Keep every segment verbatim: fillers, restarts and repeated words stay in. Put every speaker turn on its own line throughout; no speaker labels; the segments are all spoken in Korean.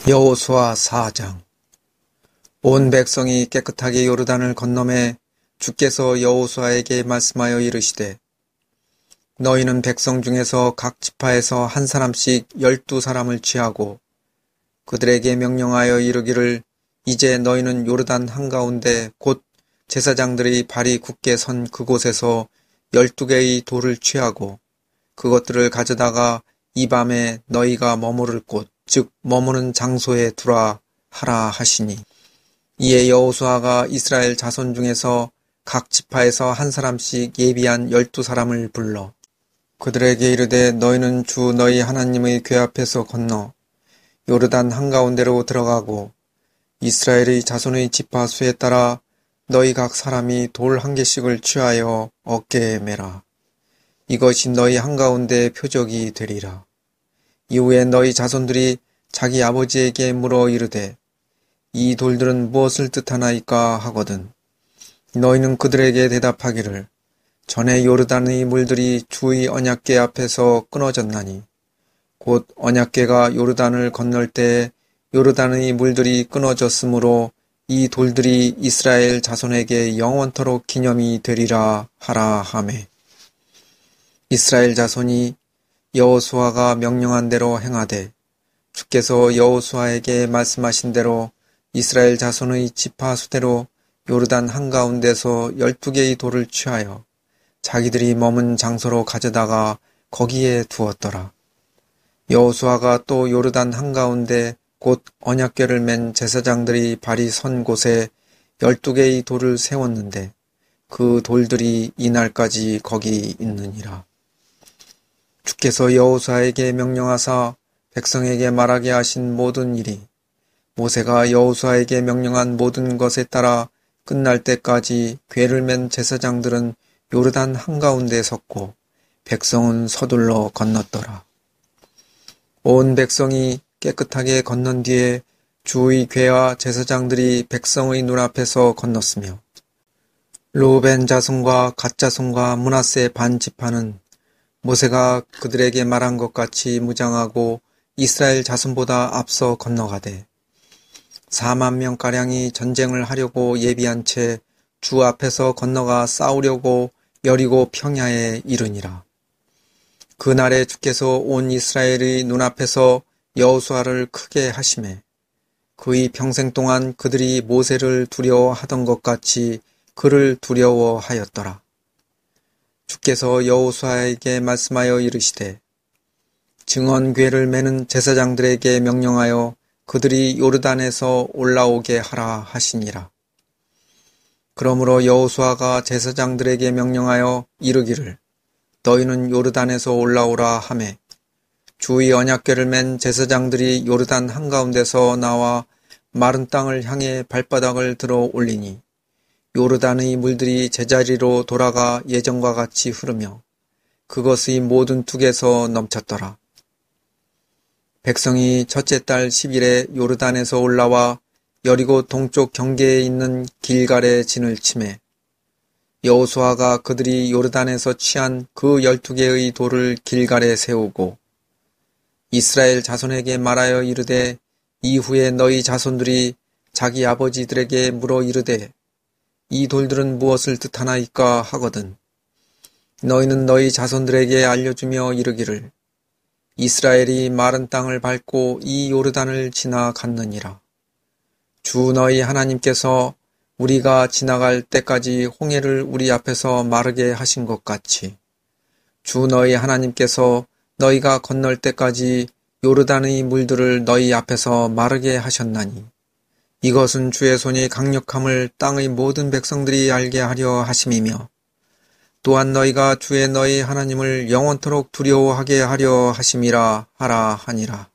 여호수아 사 장. 온 백성이 깨끗하게 요르단을 건너매 주께서 여호수아에게 말씀하여 이르시되, 너희는 백성 중에서 각 지파에서 한 사람씩 열두 사람을 취하고 그들에게 명령하여 이르기를, 이제 너희는 요르단 한가운데 곧 제사장들의 발이 굳게 선 그곳에서 열두 개의 돌을 취하고 그것들을 가져다가 이 밤에 너희가 머무를 곳, 즉 머무는 장소에 두라 하라 하시니, 이에 여호수아가 이스라엘 자손 중에서 각 지파에서 한 사람씩 예비한 열두 사람을 불러 그들에게 이르되, 너희는 주 너희 하나님의 궤 앞에서 건너 요르단 한가운데로 들어가고 이스라엘의 자손의 지파 수에 따라 너희 각 사람이 돌 한 개씩을 취하여 어깨에 매라. 이것이 너희 한가운데 표적이 되리라. 이후에 너희 자손들이 자기 아버지에게 물어 이르되, 이 돌들은 무엇을 뜻하나이까 하거든 너희는 그들에게 대답하기를, 전에 요르단의 물들이 주의 언약궤 앞에서 끊어졌나니 곧 언약궤가 요르단을 건널 때에 요르단의 물들이 끊어졌으므로 이 돌들이 이스라엘 자손에게 영원토록 기념이 되리라 하라 하매, 이스라엘 자손이 여호수아가 명령한 대로 행하되 주께서 여호수아에게 말씀하신 대로 이스라엘 자손의 지파 수대로 요르단 한가운데서 열두 개의 돌을 취하여 자기들이 머문 장소로 가져다가 거기에 두었더라. 여호수아가 또 요르단 한가운데 곧 언약궤를 맨 제사장들이 발이 선 곳에 열두 개의 돌을 세웠는데 그 돌들이 이날까지 거기 있느니라. 주께서 여호수아에게 명령하사 백성에게 말하게 하신 모든 일이 모세가 여호수아에게 명령한 모든 것에 따라 끝날 때까지 궤를 맨 제사장들은 요르단 한가운데 섰고 백성은 서둘러 건넜더라. 온 백성이 깨끗하게 건넌 뒤에 주의 궤와 제사장들이 백성의 눈앞에서 건넜으며 르우벤 자손과 갓 자손과 므낫세 반 지파는 모세가 그들에게 말한 것 같이 무장하고 이스라엘 자손보다 앞서 건너가되 사만 명가량이 전쟁을 하려고 예비한 채 주 앞에서 건너가 싸우려고 여리고 평야에 이르니라. 그날에 주께서 온 이스라엘의 눈앞에서 여호수아를 크게 하시매 그의 평생 동안 그들이 모세를 두려워하던 것 같이 그를 두려워하였더라. 주께서 여호수아에게 말씀하여 이르시되, 증언궤를 매는 제사장들에게 명령하여 그들이 요르단에서 올라오게 하라 하시니라. 그러므로 여호수아가 제사장들에게 명령하여 이르기를, 너희는 요르단에서 올라오라 하매 주의 언약궤를 맨 제사장들이 요르단 한가운데서 나와 마른 땅을 향해 발바닥을 들어 올리니 요르단의 물들이 제자리로 돌아가 예전과 같이 흐르며 그것의 모든 둑에서 넘쳤더라. 백성이 첫째 달 십 일에 요르단에서 올라와 여리고 동쪽 경계에 있는 길갈에 진을 치매 여호수아가 그들이 요르단에서 취한 그 열두 개의 돌을 길갈에 세우고 이스라엘 자손에게 말하여 이르되, 이후에 너희 자손들이 자기 아버지들에게 물어 이르되, 이 돌들은 무엇을 뜻하나이까 하거든 너희는 너희 자손들에게 알려주며 이르기를, 이스라엘이 마른 땅을 밟고 이 요르단을 지나갔느니라. 주 너희 하나님께서 우리가 지나갈 때까지 홍해를 우리 앞에서 마르게 하신 것 같이 주 너희 하나님께서 너희가 건널 때까지 요르단의 물들을 너희 앞에서 마르게 하셨나니 이것은 주의 손이 강력함을 땅의 모든 백성들이 알게 하려 하심이며 또한 너희가 주의 너희 하나님을 영원토록 두려워하게 하려 하심이라 하라 하니라.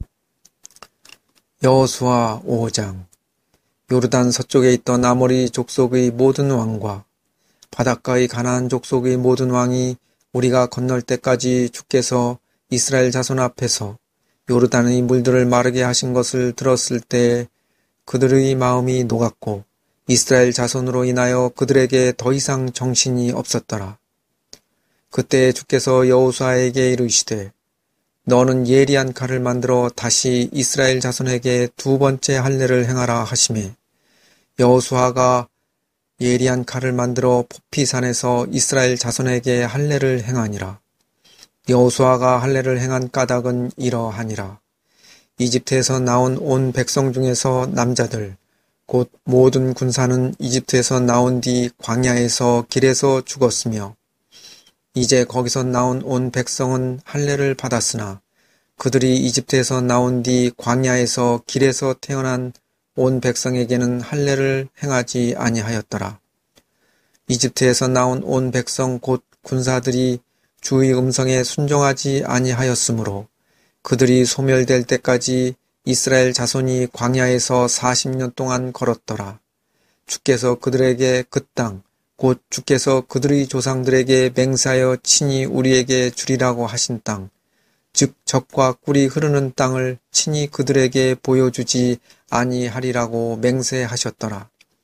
여호수아 오 장. 요르단 서쪽에 있던 아모리 족속의 모든 왕과 바닷가의 가나안 족속의 모든 왕이 우리가 건널 때까지 주께서 이스라엘 자손 앞에서 요르단의 물들을 마르게 하신 것을 들었을 때 그들의 마음이 녹았고 이스라엘 자손으로 인하여 그들에게 더 이상 정신이 없었더라. 그때 주께서 여호수아에게 이르시되, 너는 예리한 칼을 만들어 다시 이스라엘 자손에게 두 번째 할례를 행하라 하시매 여호수아가 예리한 칼을 만들어 포피산에서 이스라엘 자손에게 할례를 행하니라. 여호수아가 할례를 행한 까닭은 이러하니라. 이집트에서 나온 온 백성 중에서 남자들 곧 모든 군사는 이집트에서 나온 뒤 광야에서 길에서 죽었으며 이제 거기서 나온 온 백성은 할례를 받았으나 그들이 이집트에서 나온 뒤 광야에서 길에서 태어난 온 백성에게는 할례를 행하지 아니하였더라. 이집트에서 나온 온 백성 곧 군사들이 주의 음성에 순종하지 아니하였으므로 그들이 소멸될 때까지 이스라엘 자손이 광야에서 사십 년 동안 걸었더라. 주께서 그들에게 그 땅, 곧 주께서 그들의 조상들에게 맹세하여 친히 우리에게 주리라고 하신 땅, 즉 젖과 꿀이 흐르는 땅을 친히 그들에게 보여주지 아니하리라고 맹세하셨더라.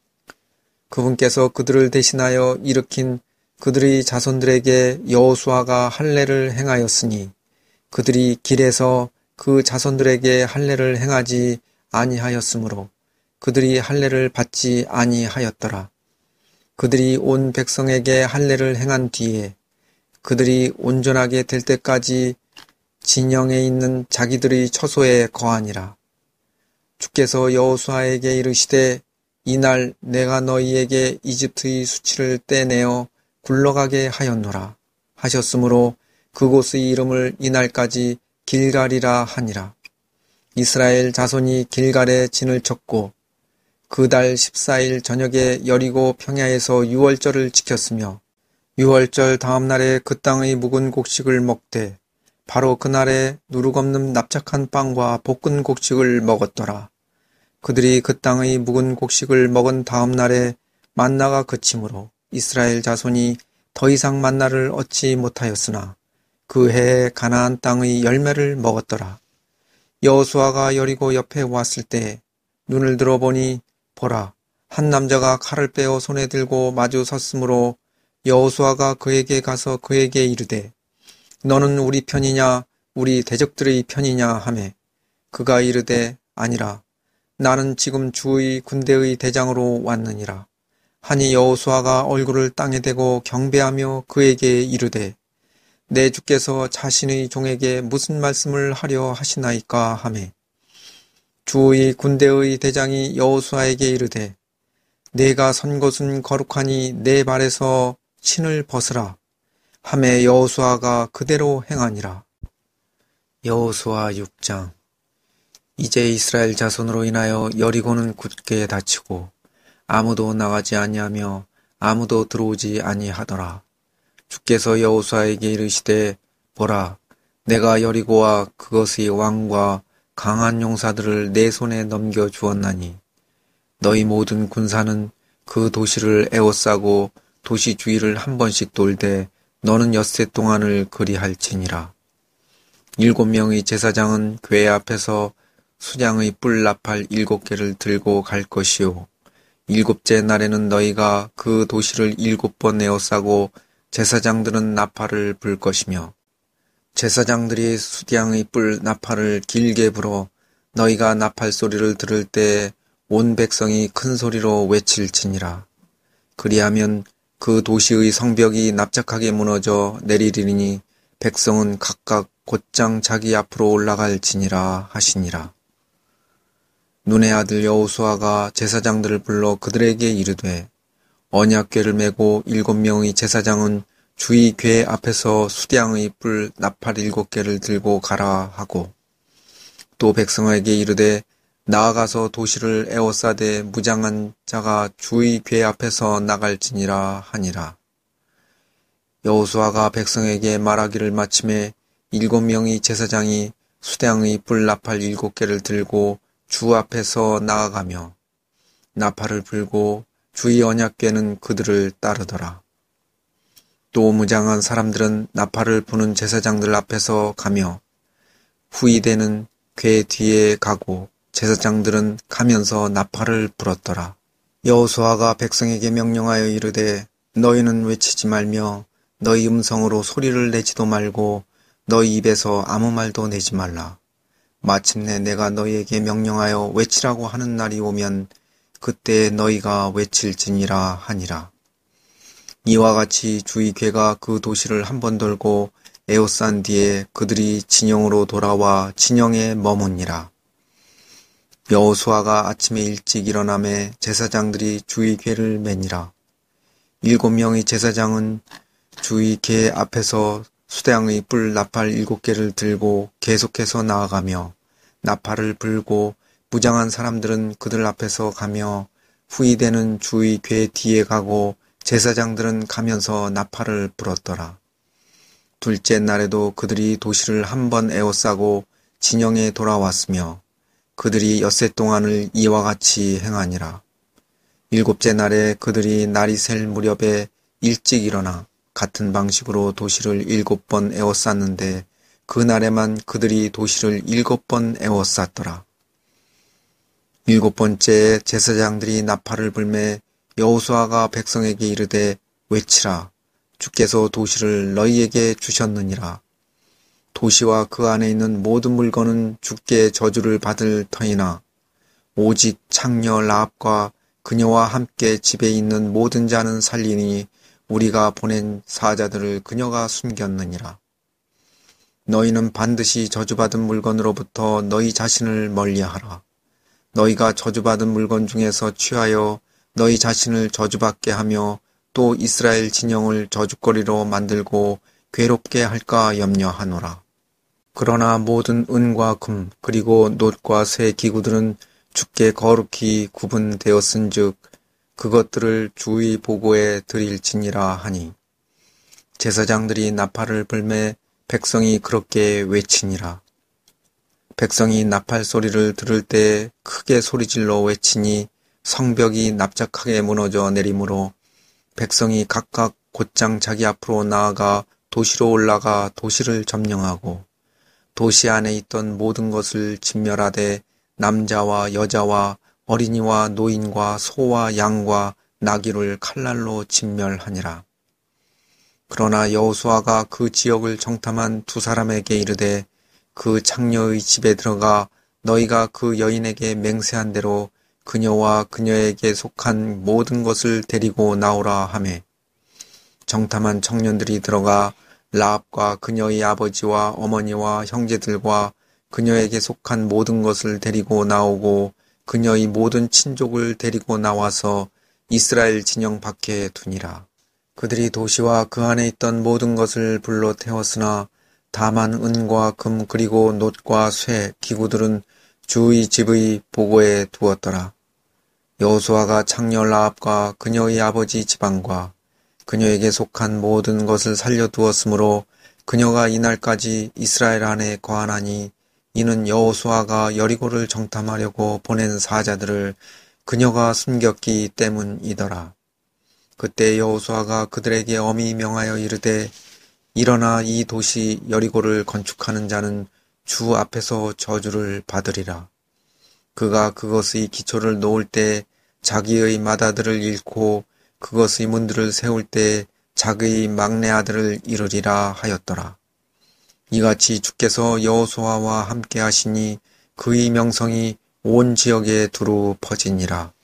그분께서 그들을 대신하여 일으킨 그들의 자손들에게 여호수아가 할례를 행하였으니 그들이 길에서 그 자손들에게 할례를 행하지 아니하였으므로 그들이 할례를 받지 아니하였더라. 그들이 온 백성에게 할례를 행한 뒤에 그들이 온전하게 될 때까지 진영에 있는 자기들의 처소에 거하니라. 주께서 여호수아에게 이르시되 이날 내가 너희에게 이집트의 수치를 떼내어 굴러가게 하였노라 하셨으므로 그곳의 이름을 이날까지 길갈이라 하니라. 이스라엘 자손이 길갈에 진을 쳤고 그 달 십사일 저녁에 여리고 평야에서 유월절을 지켰으며 유월절 다음 날에 그 땅의 묵은 곡식을 먹되 바로 그날에 누룩없는 납작한 빵과 볶은 곡식을 먹었더라. 그들이 그 땅의 묵은 곡식을 먹은 다음 날에 만나가 그치므로 이스라엘 자손이 더 이상 만나를 얻지 못하였으나 그 해에 가나안 땅의 열매를 먹었더라. 여호수아가 여리고 옆에 왔을 때 눈을 들어보니 보라, 한 남자가 칼을 빼어 손에 들고 마주 섰으므로 여호수아가 그에게 가서 그에게 이르되 너는 우리 편이냐 우리 대적들의 편이냐 하매 그가 이르되 아니라 나는 지금 주의 군대의 대장으로 왔느니라. 하니 여호수아가 얼굴을 땅에 대고 경배하며 그에게 이르되 내 주께서 자신의 종에게 무슨 말씀을 하려 하시나이까 하매 주의 군대의 대장이 여호수아에게 이르되 내가 선 곳은 거룩하니 내 발에서 신을 벗으라 하매 여호수아가 그대로 행하니라. 여호수아 육 장. 이제 이스라엘 자손으로 인하여 여리고는 굳게 닫히고 아무도 나가지 아니하며 아무도 들어오지 아니하더라. 주께서 여호수아에게 이르시되 보라, 내가 여리고와 그것의 왕과 강한 용사들을 내 손에 넘겨 주었나니 너희 모든 군사는 그 도시를 에워싸고 도시 주위를 한 번씩 돌되 너는 엿새 동안을 그리할지니라. 일곱 명의 제사장은 궤 앞에서 수장의 뿔 나팔 일곱 개를 들고 갈 것이요 일곱째 날에는 너희가 그 도시를 일곱 번 에워싸고 제사장들은 나팔을 불 것이며 제사장들이 수장의 뿔 나팔을 길게 불어 너희가 나팔 소리를 들을 때 온 백성이 큰 소리로 외칠지니라. 그리하면 그 도시의 성벽이 납작하게 무너져 내리리니 백성은 각각 곧장 자기 앞으로 올라갈지니라 하시니라. 눈의 아들 여호수아가 제사장들을 불러 그들에게 이르되 언약궤를 메고 일곱 명의 제사장은 주의 궤 앞에서 수량의 뿔 나팔 일곱 개를 들고 가라 하고 또 백성에게 이르되 나아가서 도시를 에워싸되 무장한 자가 주의 궤 앞에서 나갈지니라 하니라. 여호수아가 백성에게 말하기를 마침에 일곱 명의 제사장이 수량의 뿔 나팔 일곱 개를 들고 주 앞에서 나아가며 나팔을 불고 주의 언약궤는 그들을 따르더라. 또 무장한 사람들은 나팔을 부는 제사장들 앞에서 가며 후이대는 궤 뒤에 가고 제사장들은 가면서 나팔을 불었더라. 여호수아가 백성에게 명령하여 이르되 너희는 외치지 말며 너희 음성으로 소리를 내지도 말고 너희 입에서 아무 말도 내지 말라. 마침내 내가 너희에게 명령하여 외치라고 하는 날이 오면 그때 너희가 외칠지니라 하니라. 이와 같이 주의 궤가 그 도시를 한 번 돌고 에워싼 뒤에 그들이 진영으로 돌아와 진영에 머무니라. 여호수아가 아침에 일찍 일어나매 제사장들이 주의 궤를 매니라. 일곱 명의 제사장은 주의 궤 앞에서 수대양의 뿔 나팔 일곱 개를 들고 계속해서 나아가며 나팔을 불고 무장한 사람들은 그들 앞에서 가며 후이되는 주의 궤 뒤에 가고 제사장들은 가면서 나팔을 불었더라. 둘째 날에도 그들이 도시를 한 번 에워싸고 진영에 돌아왔으며 그들이 엿새 동안을 이와 같이 행하니라. 일곱째 날에 그들이 날이 셀 무렵에 일찍 일어나 같은 방식으로 도시를 일곱 번 에워쌌는데 그 날에만 그들이 도시를 일곱 번 에워쌌더라. 일곱 번째에 제사장들이 나팔을 불매 여호수아가 백성에게 이르되 외치라. 주께서 도시를 너희에게 주셨느니라. 도시와 그 안에 있는 모든 물건은 주께 저주를 받을 터이나 오직 창녀 라합과 그녀와 함께 집에 있는 모든 자는 살리니 우리가 보낸 사자들을 그녀가 숨겼느니라. 너희는 반드시 저주받은 물건으로부터 너희 자신을 멀리하라. 너희가 저주받은 물건 중에서 취하여 너희 자신을 저주받게 하며 또 이스라엘 진영을 저주거리로 만들고 괴롭게 할까 염려하노라. 그러나 모든 은과 금 그리고 놋과 새 기구들은 주께 거룩히 구분되었은즉 그것들을 주의 보고에 드릴지니라 하니 제사장들이 나팔을 불매 백성이 그렇게 외치니라. 백성이 나팔 소리를 들을 때 크게 소리질러 외치니 성벽이 납작하게 무너져 내리므로 백성이 각각 곧장 자기 앞으로 나아가 도시로 올라가 도시를 점령하고 도시 안에 있던 모든 것을 진멸하되 남자와 여자와 어린이와 노인과 소와 양과 나귀를 칼날로 진멸하니라. 그러나 여호수아가 그 지역을 정탐한 두 사람에게 이르되 그 창녀의 집에 들어가 너희가 그 여인에게 맹세한 대로 그녀와 그녀에게 속한 모든 것을 데리고 나오라 하매 정탐한 청년들이 들어가 라합과 그녀의 아버지와 어머니와 형제들과 그녀에게 속한 모든 것을 데리고 나오고 그녀의 모든 친족을 데리고 나와서 이스라엘 진영 밖에 두니라. 그들이 도시와 그 안에 있던 모든 것을 불러 태웠으나 다만 은과 금 그리고 놋과 쇠 기구들은 주의 집의 보고에 두었더라. 여호수아가 창녀 라합과 그녀의 아버지 지방과 그녀에게 속한 모든 것을 살려두었으므로 그녀가 이날까지 이스라엘 안에 거하나니 이는 여호수아가 여리고를 정탐하려고 보낸 사자들을 그녀가 숨겼기 때문이더라. 그때 여호수아가 그들에게 엄히 명하여 이르되 일어나 이 도시 여리고를 건축하는 자는 주 앞에서 저주를 받으리라. 그가 그것의 기초를 놓을 때 자기의 맏아들을 잃고 그것의 문들을 세울 때 자기의 막내 아들을 잃으리라 하였더라. 이같이 주께서 여호수아와 함께 하시니 그의 명성이 온 지역에 두루 퍼지니라.